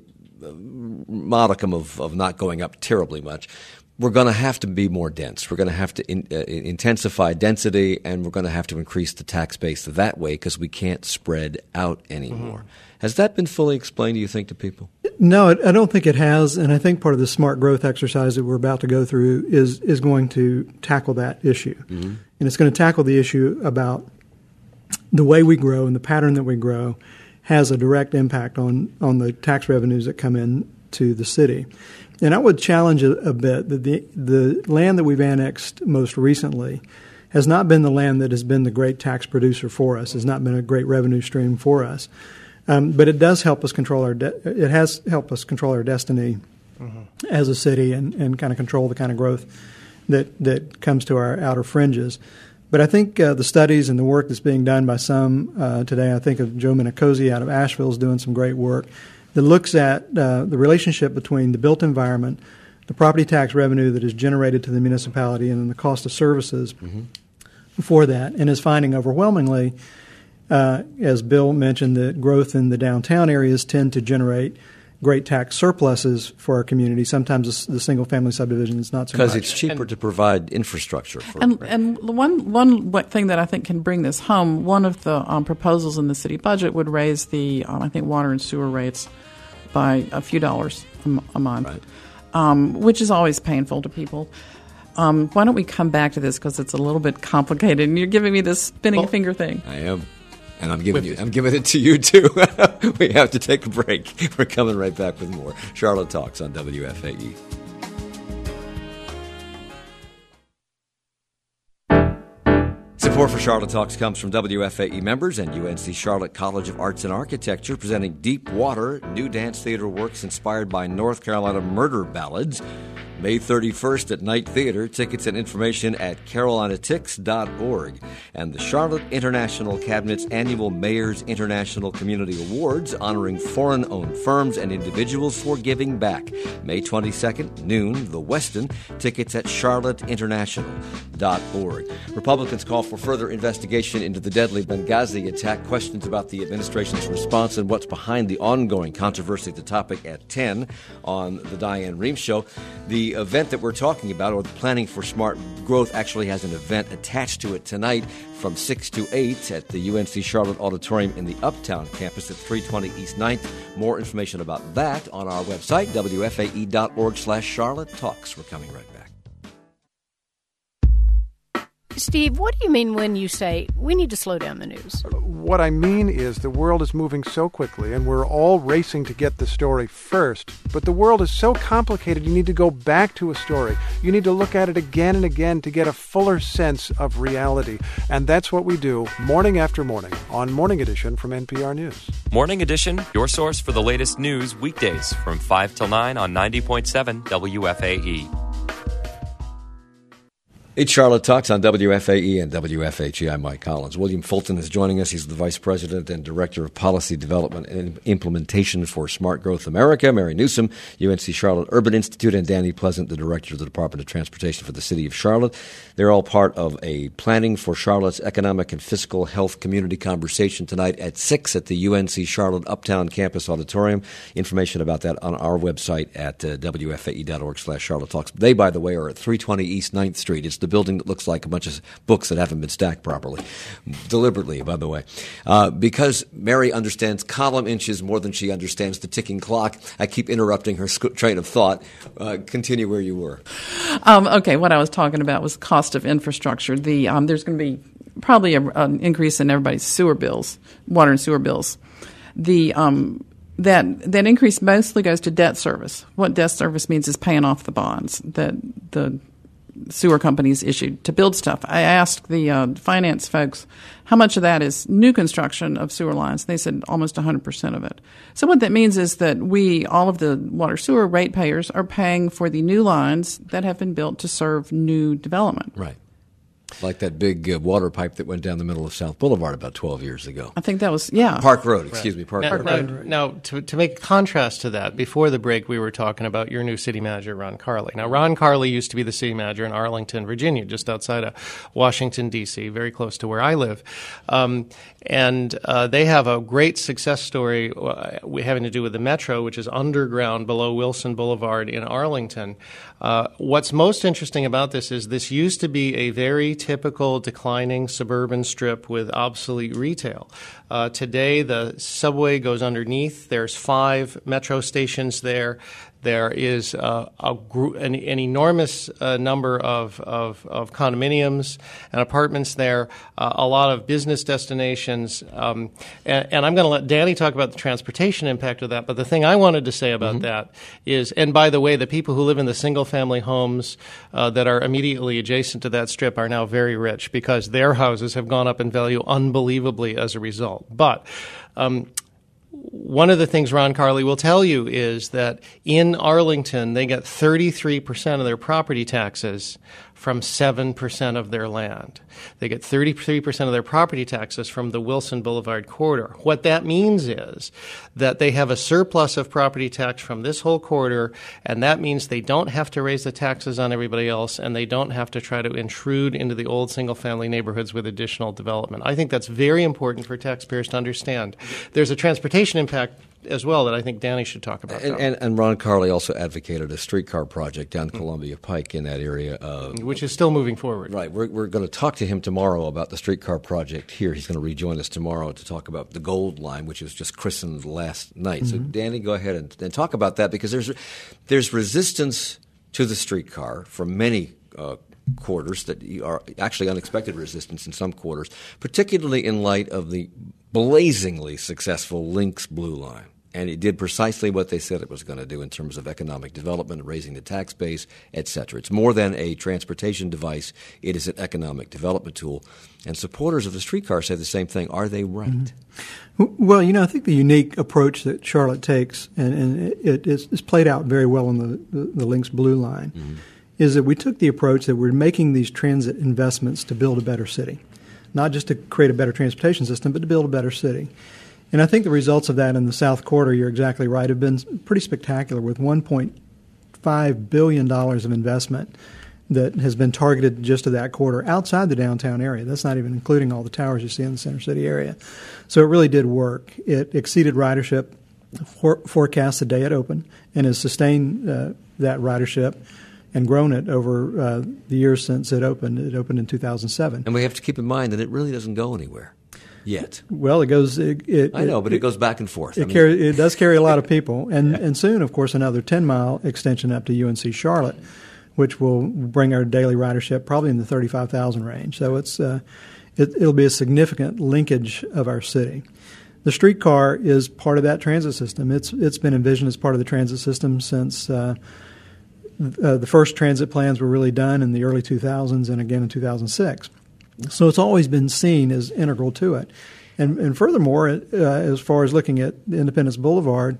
modicum of, of not going up terribly much, we're going to have to be more dense. We're going to have to in, uh, intensify density, and we're going to have to increase the tax base that way because we can't spread out anymore. Mm-hmm. Has that been fully explained, do you think, to people? No, I don't think it has, and I think part of the smart growth exercise that we're about to go through is is going to tackle that issue. Mm-hmm. And it's going to tackle the issue about the way we grow and the pattern that we grow has a direct impact on, on the tax revenues that come in to the city. And I would challenge a, a bit that the the land that we've annexed most recently has not been the land that has been the great tax producer for us, has not been a great revenue stream for us. Um, but it does help us control our de- it has helped us control our destiny mm-hmm. as a city and, and kind of control the kind of growth that, that comes to our outer fringes. But I think uh, the studies and the work that's being done by some uh, today, I think of Joe Minicozy out of Asheville is doing some great work that looks at uh, the relationship between the built environment, the property tax revenue that is generated to the municipality, and then the cost of services mm-hmm. for that, and is finding overwhelmingly, uh, as Bill mentioned, that growth in the downtown areas tend to generate great tax surpluses for our community. Sometimes the single-family subdivision is not so much. Because it's cheaper and, to provide infrastructure. For and and one one thing that I think can bring this home, one of the um, proposals in the city budget would raise the, um, I think, water and sewer rates by a few dollars a, m- a month, right. um, which is always painful to people. Um, why don't we come back to this because it's a little bit complicated, and you're giving me this spinning well, finger thing. I am. And I'm giving you, I'm giving it to you, too. We have to take a break. We're coming right back with more Charlotte Talks on W F A E. Support for Charlotte Talks comes from W F A E members and U N C Charlotte College of Arts and Architecture, presenting Deep Water, new dance theater works inspired by North Carolina murder ballads. May thirty-first at Night Theater. Tickets and information at carolina tix dot org. And the Charlotte International Cabinet's annual Mayor's International Community Awards, honoring foreign-owned firms and individuals for giving back. May twenty-second, noon, the Westin. Tickets at charlotte international dot org. Republicans call for further investigation into the deadly Benghazi attack. Questions about the administration's response and what's behind the ongoing controversy at the topic at ten on the Diane Rehm Show. The the event that we're talking about, or the Planning for Smart Growth, actually has an event attached to it tonight from six to eight at the U N C Charlotte Auditorium in the Uptown campus at three twenty East ninth. More information about that on our website, W F A E dot org slash Charlotte Talks. We're coming right back. Steve, what do you mean when you say we need to slow down the news? What I mean is the world is moving so quickly, and we're all racing to get the story first. But the world is so complicated, you need to go back to a story. You need to look at it again and again to get a fuller sense of reality. And that's what we do morning after morning on Morning Edition from N P R News. Morning Edition, your source for the latest news weekdays from five till nine on ninety point seven W F A E. It's Charlotte Talks on W F A E and W F H E. I'm Mike Collins. William Fulton is joining us. He's the Vice President and Director of Policy Development and Implementation for Smart Growth America. Mary Newsom, U N C Charlotte Urban Institute, and Danny Pleasant, the Director of the Department of Transportation for the City of Charlotte. They're all part of a Planning for Charlotte's Economic and Fiscal Health Community Conversation tonight at six at the U N C Charlotte Uptown Campus Auditorium. Information about that on our website at uh, W F A E dot org slash Charlotte Talks. They, by the way, are at three twenty East ninth Street. It's the building that looks like a bunch of books that haven't been stacked properly, deliberately, by the way. Uh, because Mary understands column inches more than she understands the ticking clock, I keep interrupting her sc- train of thought. Uh, continue where you were. Um, okay, what I was talking about was cost of infrastructure. The um, There's going to be probably a, an increase in everybody's sewer bills, water and sewer bills. The um, that that increase mostly goes to debt service. What debt service means is paying off the bonds that the sewer companies issued to build stuff. I asked the uh, finance folks how much of that is new construction of sewer lines. They said almost one hundred percent of it. So what that means is that we, all of the water sewer ratepayers, are paying for the new lines that have been built to serve new development. Right. Like that big uh, water pipe that went down the middle of South Boulevard about twelve years ago. I think that was, yeah. Park Road, excuse right. me, Park now, Road. Now, now to, to make a contrast to that, before the break we were talking about your new city manager, Ron Carley. Now, Ron Carley used to be the city manager in Arlington, Virginia, just outside of Washington, D C, very close to where I live. Um, and uh, they have a great success story uh, having to do with the Metro, which is underground below Wilson Boulevard in Arlington. Uh, what's most interesting about this is this used to be a very typical declining suburban strip with obsolete retail. Uh, today, the subway goes underneath. There's five metro stations there. There is uh, a gr- an, an enormous uh, number of, of, of condominiums and apartments there, uh, a lot of business destinations. Um, and, and I'm going to let Danny talk about the transportation impact of that. But the thing I wanted to say about mm-hmm. that is, and by the way, the people who live in the single-family homes uh, that are immediately adjacent to that strip are now very rich because their houses have gone up in value unbelievably as a result. But um, one of the things Ron Carley will tell you is that in Arlington, they get thirty-three percent of their property taxes from seven percent of their land. They get thirty-three percent of their property taxes from the Wilson Boulevard corridor. What that means is that they have a surplus of property tax from this whole corridor, and that means they don't have to raise the taxes on everybody else, and they don't have to try to intrude into the old single-family neighborhoods with additional development. I think that's very important for taxpayers to understand. There's a transportation impact as well that I think Danny should talk about. And, and, and Ron Carley also advocated a streetcar project down mm-hmm. Columbia Pike in that area. Uh, Which is still moving forward. Right. We're, we're going to talk to him tomorrow about the streetcar project here. He's going to rejoin us tomorrow to talk about the Gold Line, which was just christened last night. Mm-hmm. So, Danny, go ahead and, and talk about that because there's there's resistance to the streetcar from many uh, quarters that are actually unexpected resistance in some quarters, particularly in light of the blazingly successful Lynx Blue Line. And it did precisely what they said it was going to do in terms of economic development, raising the tax base, et cetera. It's more than a transportation device. It is an economic development tool. And supporters of the streetcar say the same thing. Are they right? Mm-hmm. Well, you know, I think the unique approach that Charlotte takes, and, and it, it's, it's played out very well on the, the, the Lynx Blue Line, mm-hmm. is that we took the approach that we're making these transit investments to build a better city, not just to create a better transportation system, but to build a better city. And I think the results of that in the South Quarter, you're exactly right, have been pretty spectacular with one point five billion dollars of investment that has been targeted just to that quarter outside the downtown area. That's not even including all the towers you see in the Center City area. So it really did work. It exceeded ridership for, forecasts the day it opened and has sustained uh, that ridership and grown it over uh, the years since it opened. It opened in two thousand seven. And we have to keep in mind that it really doesn't go anywhere yet. Well, it goes. It, it, I know, but it, it goes back and forth. It, I mean, carry, it does carry a lot of people, and and soon, of course, another ten mile extension up to U N C Charlotte, which will bring our daily ridership probably in the thirty-five thousand range. So it's uh, it, it'll be a significant linkage of our city. The streetcar is part of that transit system. It's it's been envisioned as part of the transit system since uh, uh, the first transit plans were really done in the early two thousands and again in two thousand six. So it's always been seen as integral to it. And, and furthermore, uh, as far as looking at Independence Boulevard,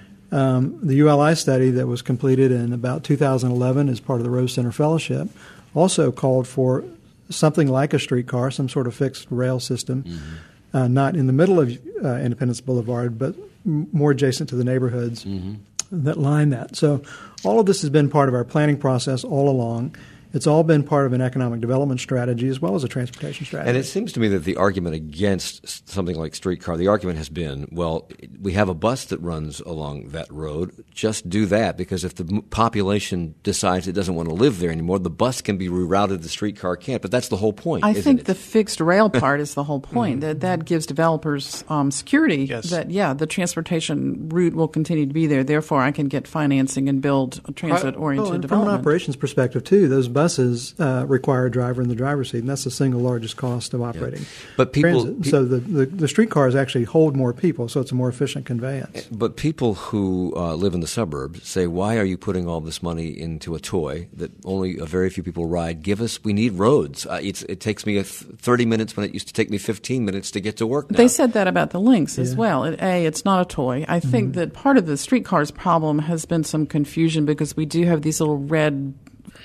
um, the U L I study that was completed in about two thousand eleven as part of the Rose Center Fellowship also called for something like a streetcar, some sort of fixed rail system, mm-hmm. uh, not in the middle of uh, Independence Boulevard, but m- more adjacent to the neighborhoods mm-hmm. that line that. So all of this has been part of our planning process all along. It's all been part of an economic development strategy as well as a transportation strategy. And it seems to me that the argument against something like streetcar, the argument has been, well, we have a bus that runs along that road. Just do that, because if the population decides it doesn't want to live there anymore, the bus can be rerouted, the streetcar can't. But that's the whole point, I isn't think it? the fixed rail part is the whole point. Mm-hmm. That that gives developers um, security yes. that, yeah, the transportation route will continue to be there. Therefore, I can get financing and build a transit-oriented well, and development. From an operations perspective, too, those buses uh, require a driver in the driver's seat, and that's the single largest cost of operating yeah. But people, transit. Pe- so the, the, the streetcars actually hold more people, so it's a more efficient conveyance. But people who uh, live in the suburbs say, why are you putting all this money into a toy that only a very few people ride? Give us – we need roads. Uh, it's, it takes me a th- thirty minutes when it used to take me fifteen minutes to get to work now. They said that about the Lynx as Yeah. well. It, A, it's not a toy. I think Mm-hmm. that part of the streetcars problem has been some confusion because we do have these little red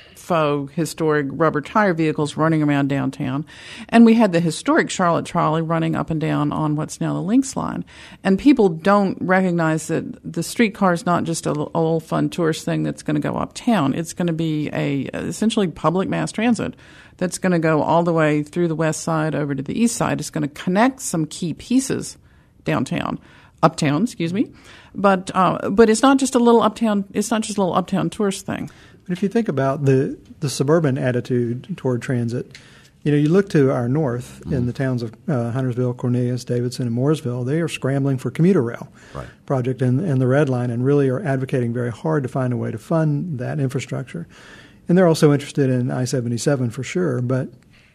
faux historic rubber tire vehicles running around downtown. And we had the historic Charlotte trolley running up and down on what's now the Lynx line. And people don't recognize that the streetcar is not just a, a little fun tourist thing that's going to go uptown. It's going to be a essentially public mass transit that's going to go all the way through the west side over to the east side. It's going to connect some key pieces downtown. Uptown, excuse me, but uh, but it's not just a little uptown. It's not just a little uptown tourist thing. But if you think about the, the suburban attitude toward transit, you know, you look to our north mm-hmm. in the towns of uh, Huntersville, Cornelius, Davidson, and Mooresville. They are scrambling for commuter rail right. project and, and the Red Line, and really are advocating very hard to find a way to fund that infrastructure. And they're also interested in I seventy-seven for sure. But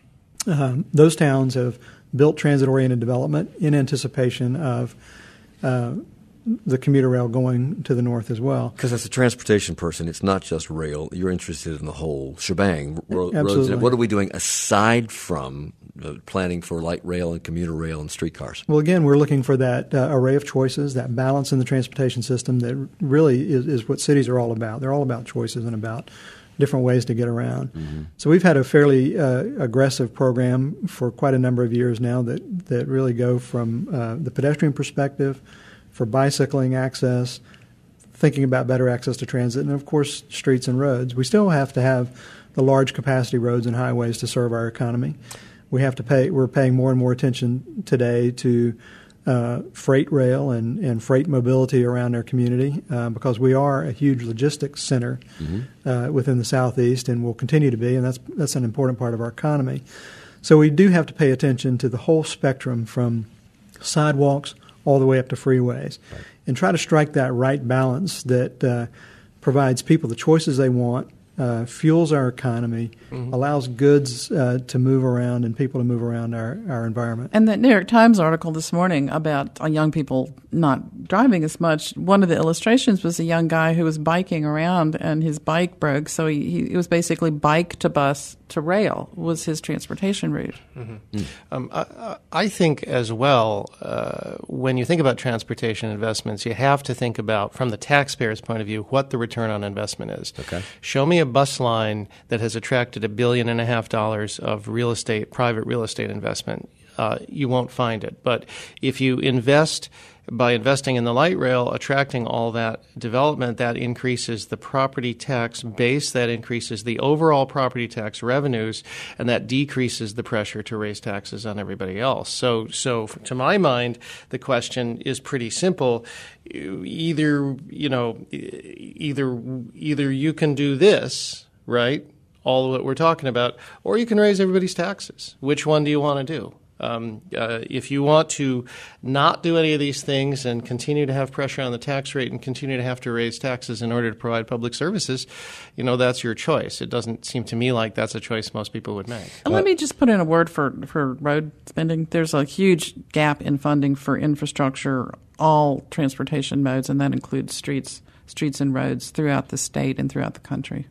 um, those towns have built transit-oriented development in anticipation of Uh, the commuter rail going to the north as well. Because as a transportation person, it's not just rail. You're interested in the whole shebang. Ro- Absolutely. Roads. What are we doing aside from uh, planning for light rail and commuter rail and streetcars? Well, again, we're looking for that uh, array of choices, that balance in the transportation system that really is, is what cities are all about. They're all about choices and about different ways to get around. Mm-hmm. So we've had a fairly uh, aggressive program for quite a number of years now that, that really go from uh, the pedestrian perspective, for bicycling access, thinking about better access to transit, and, of course, streets and roads. We still have to have the large capacity roads and highways to serve our economy. We have to pay. We're paying more and more attention today to uh, freight rail and, and freight mobility around our community uh, because we are a huge logistics center mm-hmm. uh, within the Southeast and will continue to be, and that's that's an important part of our economy. So we do have to pay attention to the whole spectrum from sidewalks all the way up to freeways right. and try to strike that right balance that uh, provides people the choices they want, uh, fuels our economy, mm-hmm. allows goods uh, to move around and people to move around our, our environment. And that New York Times article this morning about uh, young people not driving as much, one of the illustrations was a young guy who was biking around and his bike broke, so he, he it was basically bike to bus to rail was his transportation route. Mm-hmm. Mm. Um, I, I think as well, uh, when you think about transportation investments, you have to think about, from the taxpayer's point of view, what the return on investment is. Okay. Show me a bus line that has attracted a billion and a half dollars of real estate, private real estate investment. Uh, you won't find it. But if you invest by investing in the light rail, attracting all that development, that increases the property tax base, that increases the overall property tax revenues, and that decreases the pressure to raise taxes on everybody else. So, so to my mind, the question is pretty simple. Either, you know, either either you can do this, right? All of what we're talking about, or you can raise everybody's taxes. Which one do you want to do? Um, uh, if you want to not do any of these things and continue to have pressure on the tax rate and continue to have to raise taxes in order to provide public services, you know, that's your choice. It doesn't seem to me like that's a choice most people would make. And let me just put in a word for, for road spending. There's a huge gap in funding for infrastructure, all transportation modes, and that includes streets, streets and roads throughout the state and throughout the country.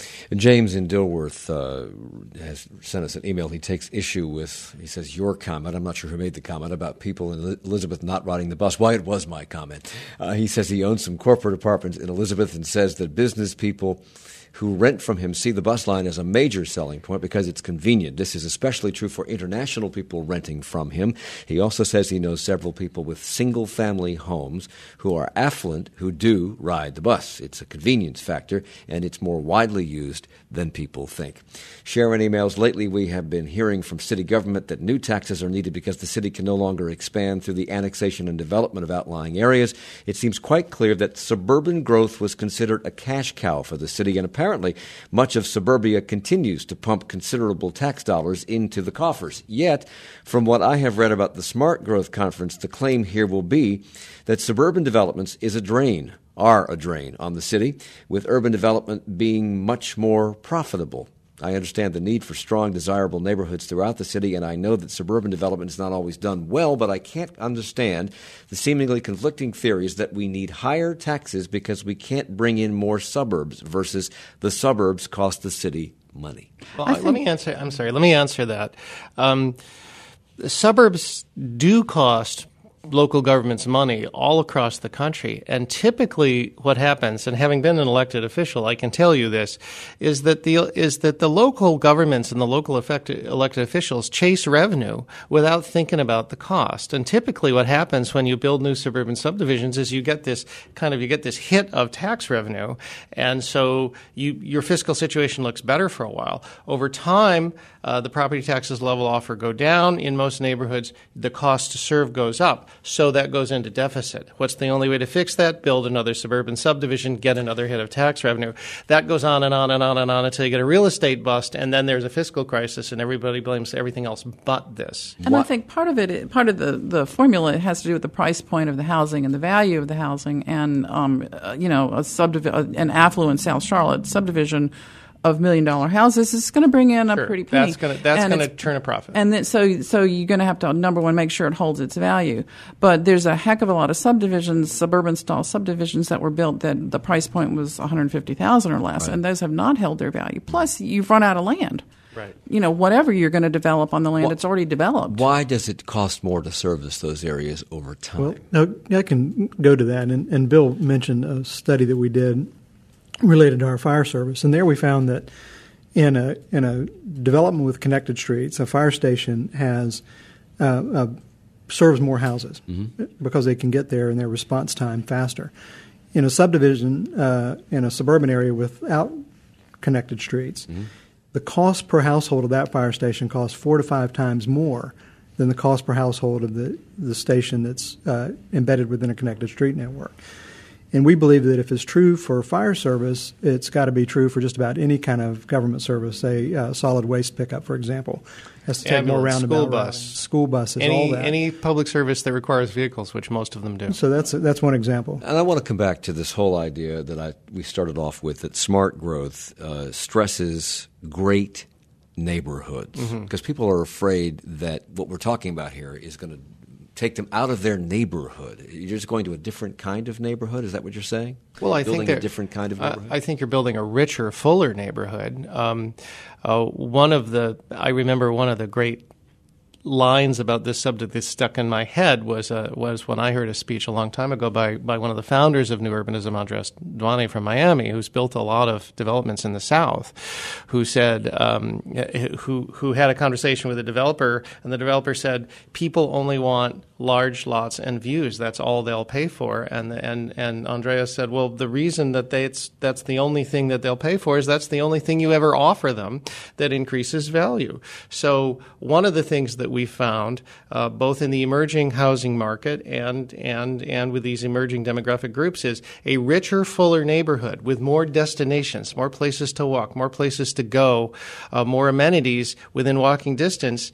James in Dilworth uh, has sent us an email. He takes issue with, he says, your comment. I'm not sure who made the comment about people in Elizabeth not riding the bus. Why, it was my comment. Uh, he says he owns some corporate apartments in Elizabeth and says that business people who rent from him see the bus line as a major selling point because it's convenient. This is especially true for international people renting from him. He also says he knows several people with single-family homes who are affluent who do ride the bus. It's a convenience factor, and it's more widely used than people think. Sharon emails, lately we have been hearing from city government that new taxes are needed because the city can no longer expand through the annexation and development of outlying areas. It seems quite clear that suburban growth was considered a cash cow for the city, and apparently much of suburbia continues to pump considerable tax dollars into the coffers. Yet, from what I have read about the Smart Growth Conference, the claim here will be that suburban developments is a drain, are a drain on the city, with urban development being much more profitable. I understand the need for strong, desirable neighborhoods throughout the city, and I know that suburban development is not always done well, but I can't understand the seemingly conflicting theories that we need higher taxes because we can't bring in more suburbs versus the suburbs cost the city money. Well, I, let me answer. I'm sorry. Let me answer that. Um, the suburbs do cost local government's money all across the country. And typically what happens, and having been an elected official, I can tell you this, is that the is that the local governments and the local effected, elected officials chase revenue without thinking about the cost. And typically what happens when you build new suburban subdivisions is you get this kind of, you get this hit of tax revenue. And so you, your fiscal situation looks better for a while. Over time, uh, the property taxes level off or go down. In most neighborhoods, the cost to serve goes up. So that goes into deficit. What's the only way to fix that? Build another suburban subdivision, get another hit of tax revenue. That goes on and on and on and on until you get a real estate bust, and then there's a fiscal crisis, and everybody blames everything else but this. And what? I think part of it, part of the, the formula has to do with the price point of the housing and the value of the housing, and um, uh, you know, a subdiv- an affluent South Charlotte subdivision of million dollar houses is going to bring in sure. a pretty penny. That's going to that's going to turn a profit. And then, so so you're going to have to, number one, make sure it holds its value. But there's a heck of a lot of subdivisions, suburban style subdivisions that were built that the price point was one hundred fifty thousand dollars or less, right. And those have not held their value. Plus, you've run out of land. Right. You know, whatever you're going to develop on the land, well, it's already developed. Why does it cost more to service those areas over time? Well, no, I can go to that. And, and Bill mentioned a study that we did related to our fire service. And there we found that in a in a development with connected streets, a fire station has uh, uh, serves more houses mm-hmm. because they can get there and their response time faster. In a subdivision, uh, in a suburban area without connected streets, mm-hmm. the cost per household of that fire station costs four to five times more than the cost per household of the, the station that's uh, embedded within a connected street network. And we believe that if it's true for fire service, it's got to be true for just about any kind of government service. Say, uh, solid waste pickup, for example, has to take Ambulance, more roundabout school bus, routes. School buses, any, all that. Any public service that requires vehicles, which most of them do. So that's that's one example. And I want to come back to this whole idea that I we started off with, that smart growth uh, stresses great neighborhoods, because mm-hmm. people are afraid that what we're talking about here is going to take them out of their neighborhood. You're just going to a different kind of neighborhood? Is that what you're saying? Well, I building think a different kind of neighborhood. Uh, I think you're building a richer, fuller neighborhood. Um, uh, one of the, I remember one of the great lines about this subject that stuck in my head was uh, was when I heard a speech a long time ago by by one of the founders of New Urbanism, Andres Duane from Miami, who's built a lot of developments in the South, who said um, who who had a conversation with a developer, and the developer said, people only want large lots and views. That's all they'll pay for. And and and Andreas said, well, the reason that they, it's that's the only thing that they'll pay for is that's the only thing you ever offer them that increases value. So one of the things that that we found, uh, both in the emerging housing market and and and with these emerging demographic groups, is a richer, fuller neighborhood with more destinations, more places to walk, more places to go, uh, more amenities within walking distance,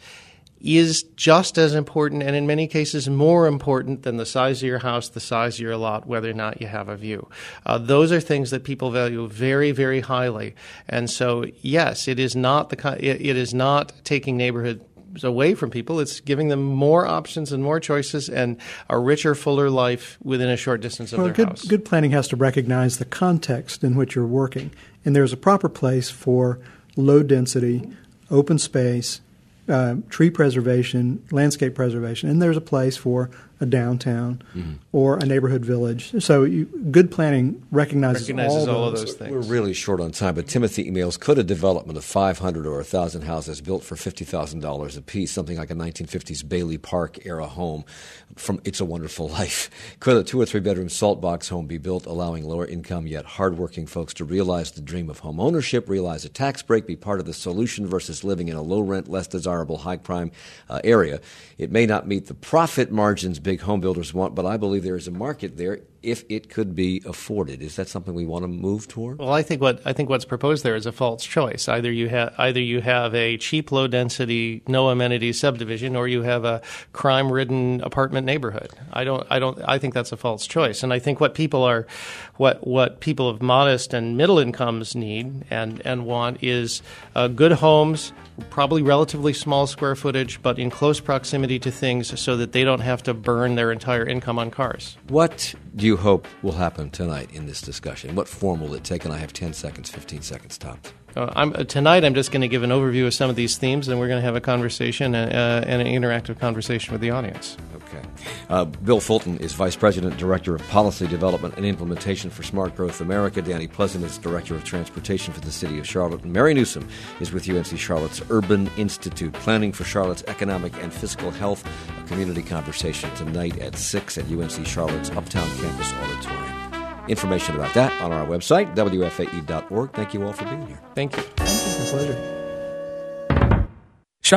is just as important, and in many cases more important, than the size of your house, the size of your lot, whether or not you have a view. Uh, those are things that people value very, very highly. And so, yes, it is not the it, it is not taking neighborhoods away from people. It's giving them more options and more choices and a richer, fuller life within a short distance of well, their good, house. Good planning has to recognize the context in which you're working, and there's a proper place for low density, open space, Uh, tree preservation, landscape preservation, and there's a place for a downtown mm-hmm. or a neighborhood village. So you, good planning recognizes, recognizes all, all, all those. of those things. We're really short on time, but Timothy emails, could a development of five hundred or one thousand houses built for fifty thousand dollars apiece, something like a nineteen fifties Bailey Park-era home from It's a Wonderful Life, could a two- or three-bedroom salt box home be built, allowing lower-income yet hardworking folks to realize the dream of home ownership, realize a tax break, be part of the solution versus living in a low-rent, less desirable, high-crime uh, area? It may not meet the profit margins big home builders want, but I believe there is a market there if it could be afforded. Is that something we want to move toward? Well, I think what I think what's proposed there is a false choice. Either you have either you have a cheap, low density, no amenities subdivision, or you have a crime-ridden apartment neighborhood. I don't. I don't. I think that's a false choice. And I think what people are, what what people of modest and middle incomes need and and want is uh, good homes, probably relatively small square footage, but in close proximity to things, so that they don't have to burn their entire income on cars. What do you hope will happen tonight in this discussion? What form will it take? And I have ten seconds, fifteen seconds tops. Uh, I'm, uh, tonight I'm just going to give an overview of some of these themes, and we're going to have a conversation uh, uh, and an interactive conversation with the audience. Okay. Uh, Bill Fulton is Vice President, Director of Policy Development and Implementation for Smart Growth America. Danny Pleasant is Director of Transportation for the City of Charlotte. And Mary Newsom is with U N C Charlotte's Urban Institute, planning for Charlotte's economic and fiscal health. A community conversation tonight at six at U N C Charlotte's Uptown Campus Auditorium. Information about that on our website, W F A E dot org. Thank you all for being here. Thank you. Thank you. My pleasure.